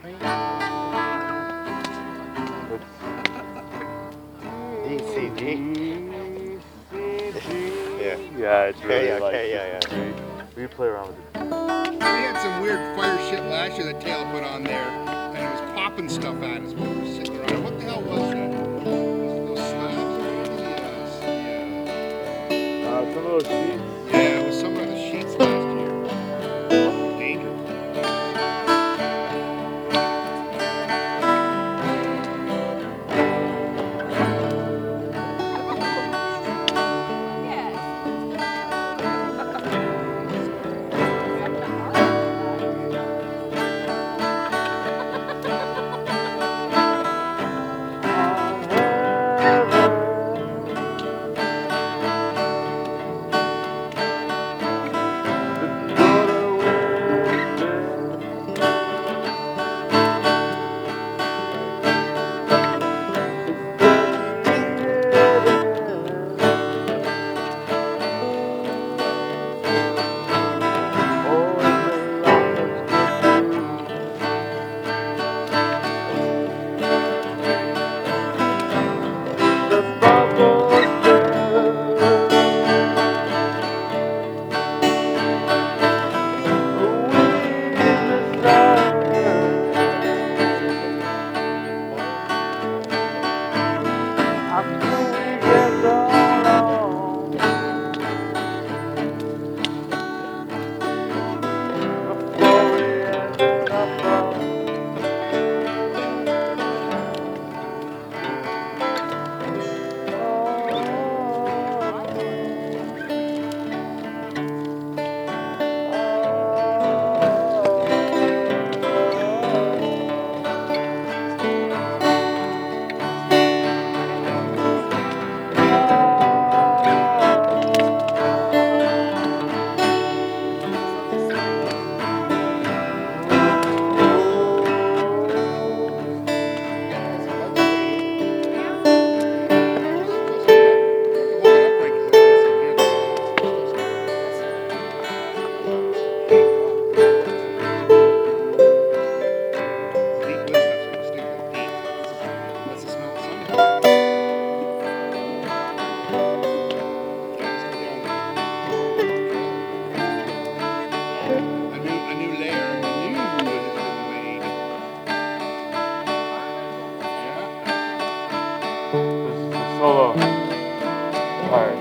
ECG. Yeah. Yeah, it's really Okay, like yeah. we play around with it. We had some weird fire shit last year that Taylor put on there, and it was popping stuff at us when we were sitting around. What the hell was that? Those slabs or whatever? Yeah. Some of those sheets. Yeah, it was some of the sheets last year. Dangerous. Solo part.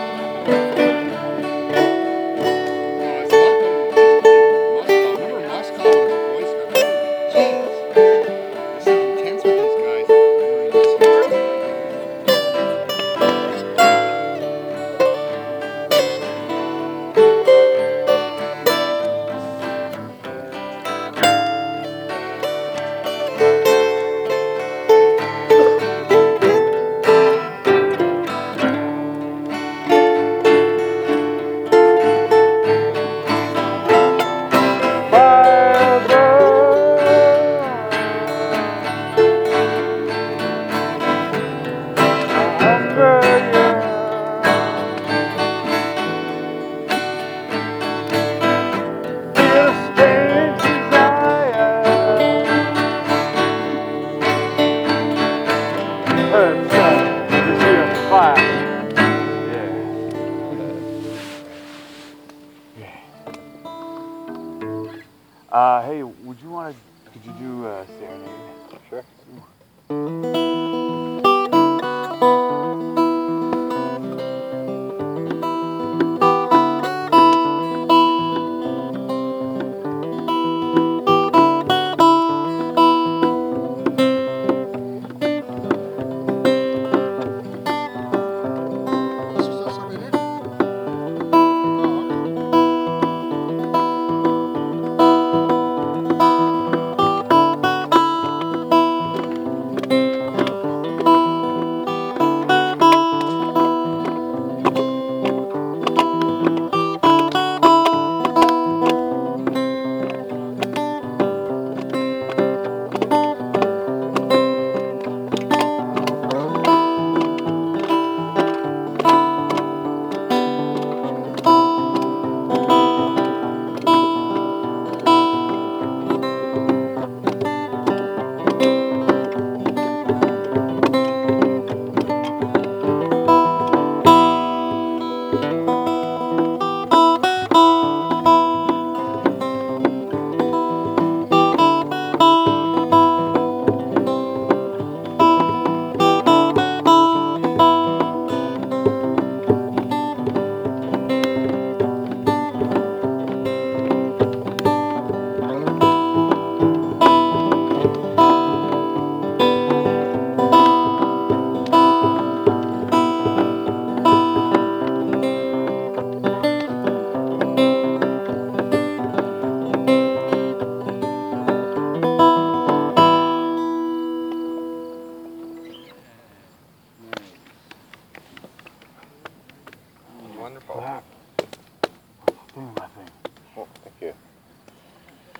Hey, could you do Serenade? Sure.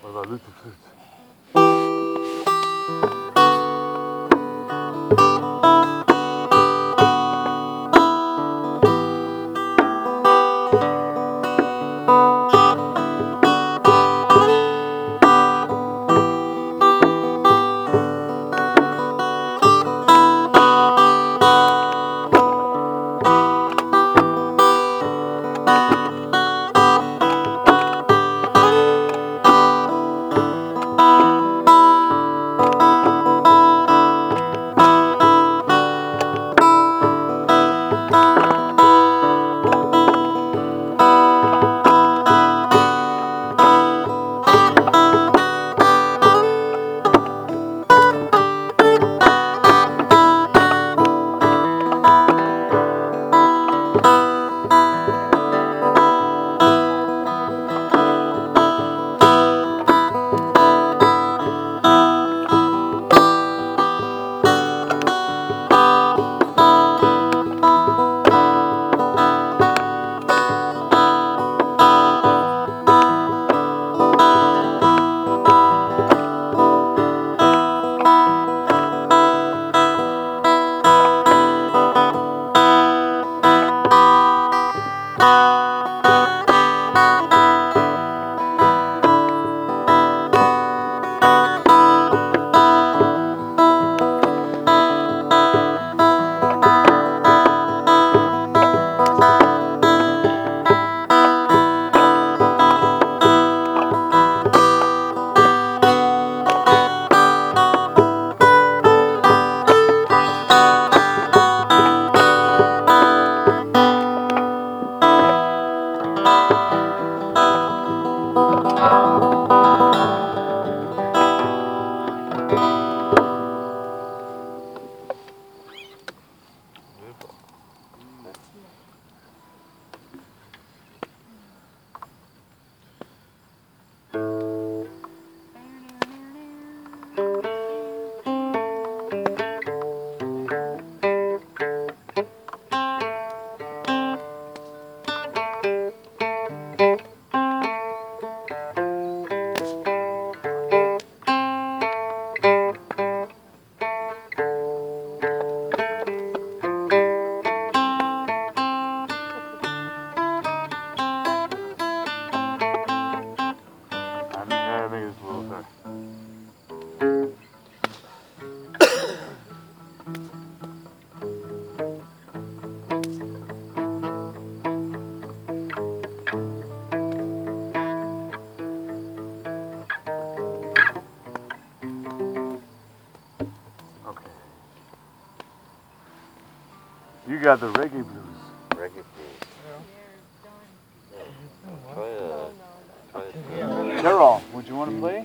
What about Luther Flutes? I think it's a little better. Okay. You got the reggae blues. Reggae blues. Try Carol, would you want to play?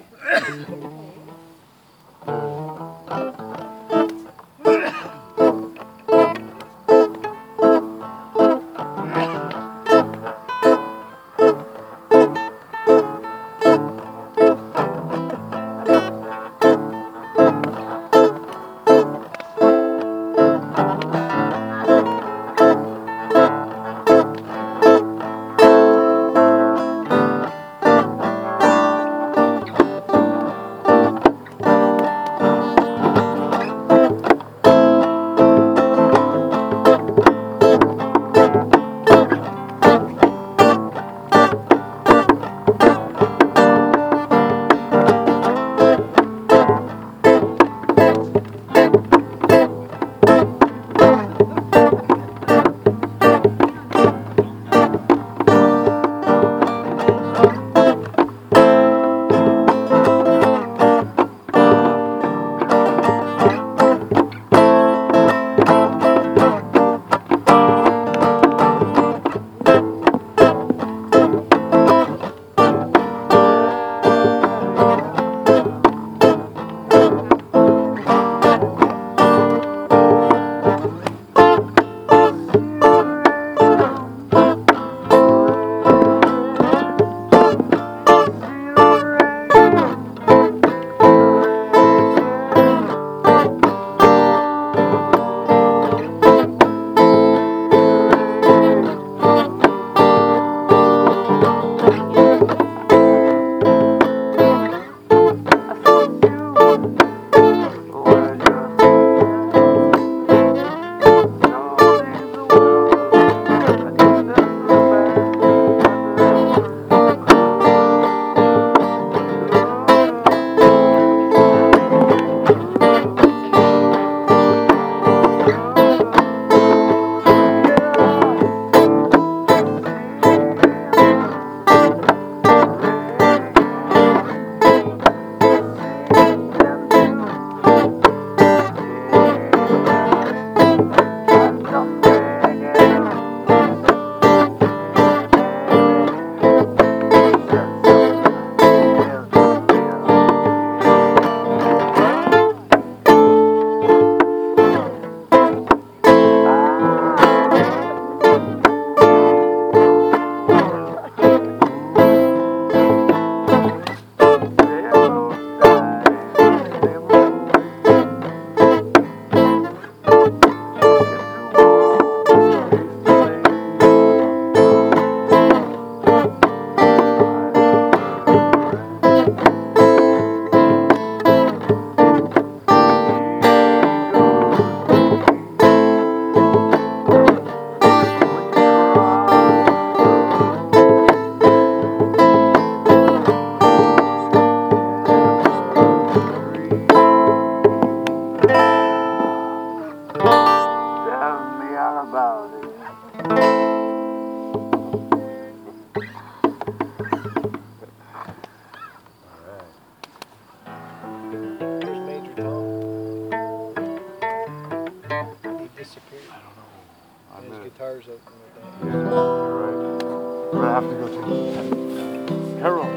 tires open with that. Yeah, you're right. I'm gonna have to go check. Carol.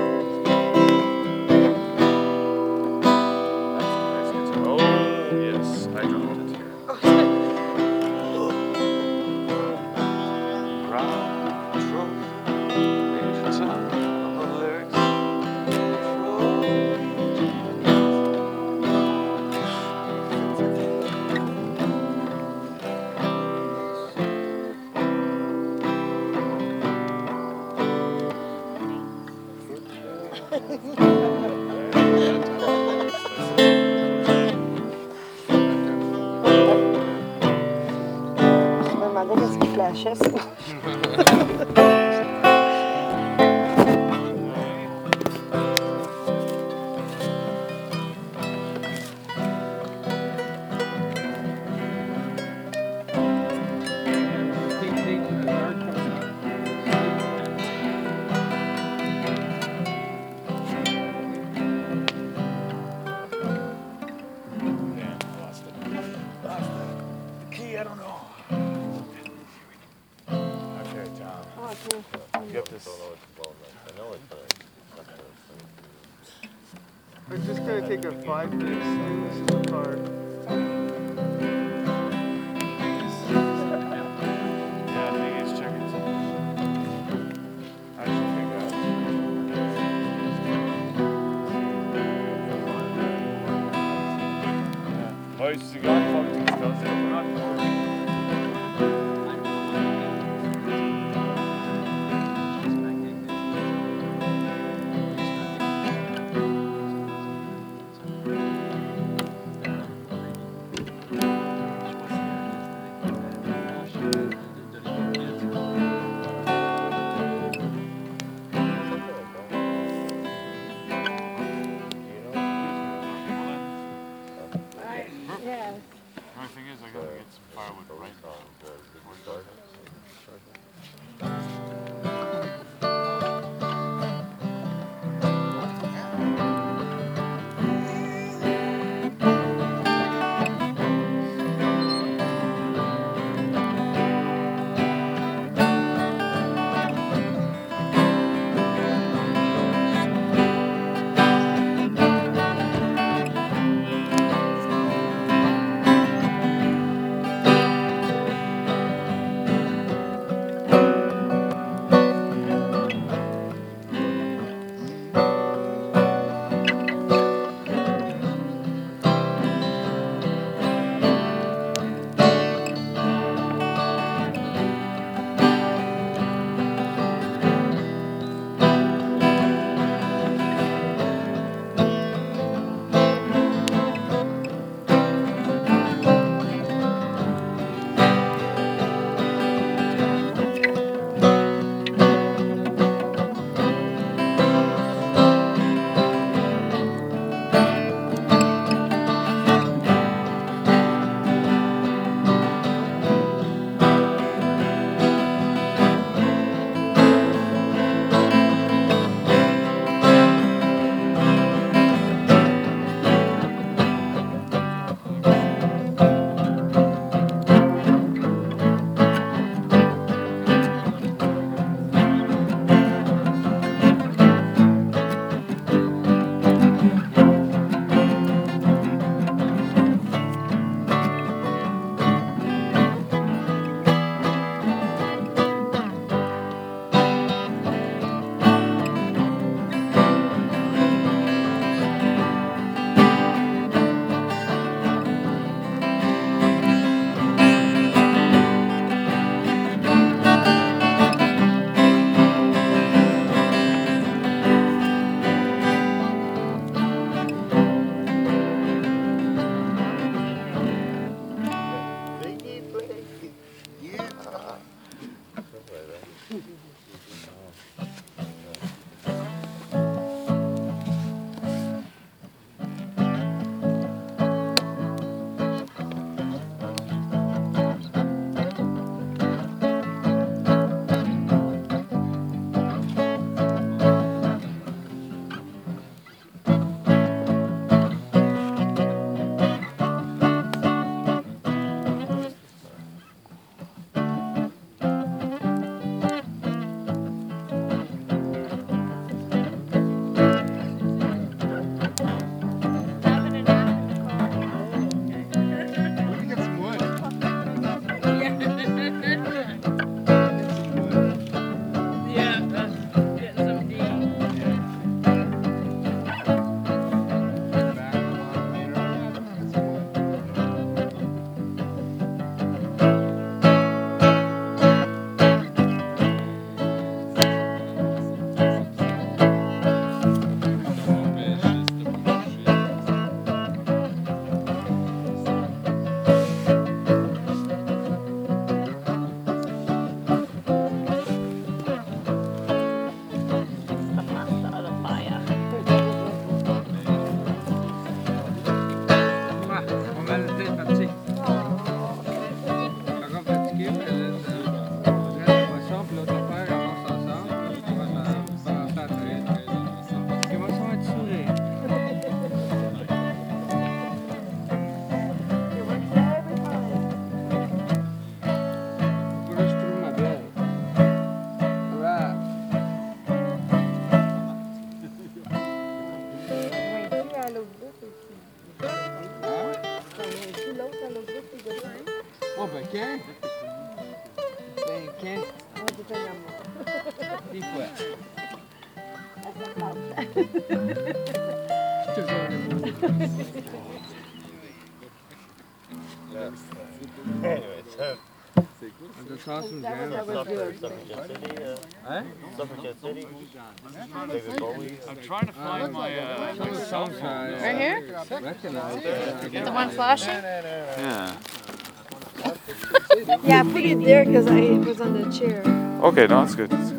That's a nice guitar. Oh, yes, I dropped it here. Ma madre che splash. Key, I don't know. Okay, Tom. Get this. We're just gonna take a 5-minute stainless steel apart. Yeah, I think he's checking something. I should think that. Ja. Har ju cigarr faktiskt. Alltså, jag får not Yes. can. Saying you can. Deep wet. The sauce was jam. That was good. Huh? I'm trying to find my Songs Right here? recognize. The one flashing? yeah. Yeah, put it there because it was on the chair. Okay, no, that's good. That's good.